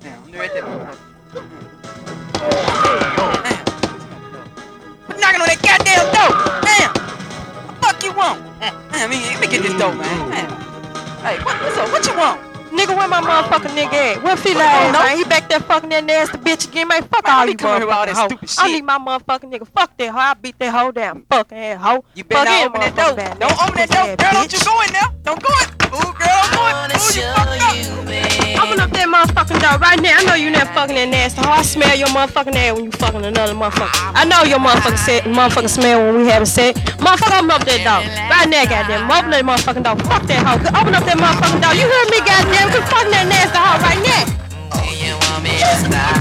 Damn, I'm right there. Damn. Quit knocking on that goddamn door. Damn. What the fuck you want? Damn, let me get this door, man. Damn. Hey, what's up? What you want? Nigga, where my motherfucking nigga at? Where Phil at, man? He back there fucking that nasty bitch again, man. Fuck all you motherfucking hoes. I need my motherfucking nigga. Fuck that hoe. I beat that hoe down. Fucking ass hoe. You better not open that door. Don't open that door. Girl, don't you go in there. Don't go in. Ooh, girl, go in. Ooh, you fucked up. Open up that motherfucking door right now. I know you not fucking that nasty hoe. I smell your motherfucking ass when you fucking another motherfucker. I know your motherfucking smell when we having sex. Motherfucker, open up that door. Right now, goddamn. Open that motherfucking door. Fuck that hoe. Open up that motherfucking door. You heard me, goddamn. Quit fucking that nasty hoe right now. Do you want me to stop?